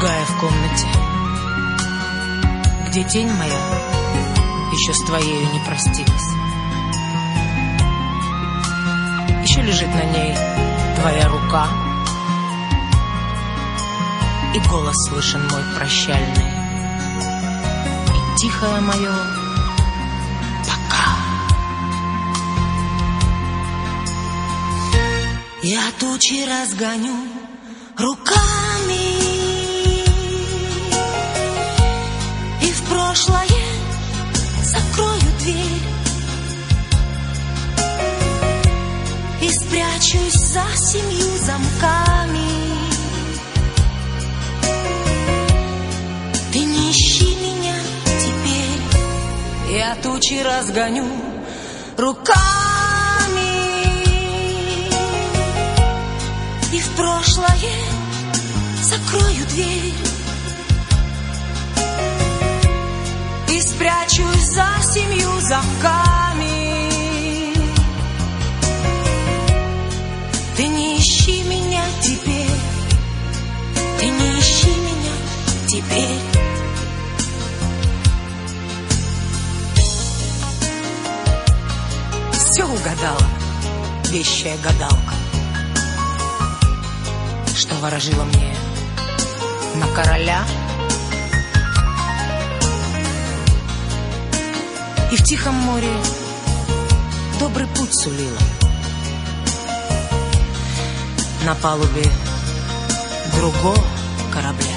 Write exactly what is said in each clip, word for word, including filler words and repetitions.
другая в комнате, где тень моя еще с твоею не простилась. Еще лежит на ней твоя рука, и голос слышен мой прощальный, и тихое мое пока. Я тучи разгоню руками, и в прошлое закрою дверь, и спрячусь за семью замками. Ты не ищи меня теперь, я тучи разгоню руками, и в прошлое закрою дверь, и спрячусь за семью замками. Ты не ищи меня теперь, ты не ищи меня теперь. Все угадала вещая гадалка, что ворожила мне на короля, и в тихом море добрый путь сулила. На палубе другого корабля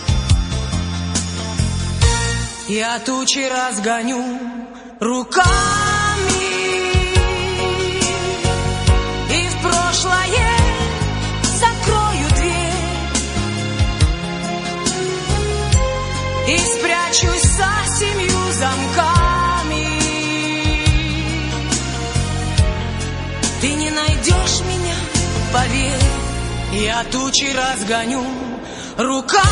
я тучи разгоню руками, и в прошлое закрою дверь, и спрячусь за семью замками. Ты не найдешь меня, поверь, я тучи разгоню руками,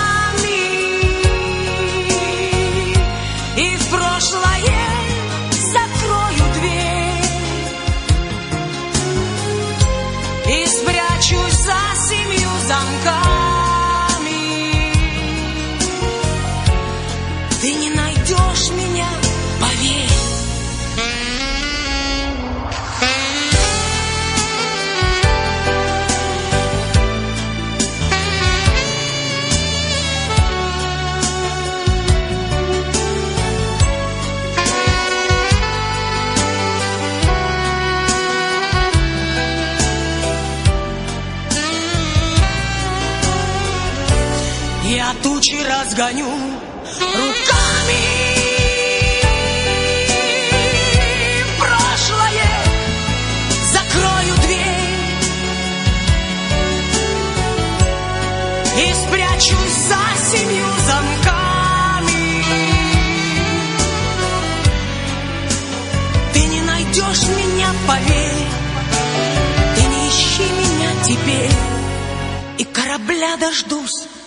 и в прошлое закрою дверь, и спрячусь за семью замками. Ты не найдешь меня, поверь. Я тучи разгоню руками, в прошлое закрою дверь, и спрячусь за семью замками. Ты не найдешь меня, поверь, ты не ищи меня теперь, и корабля дождусь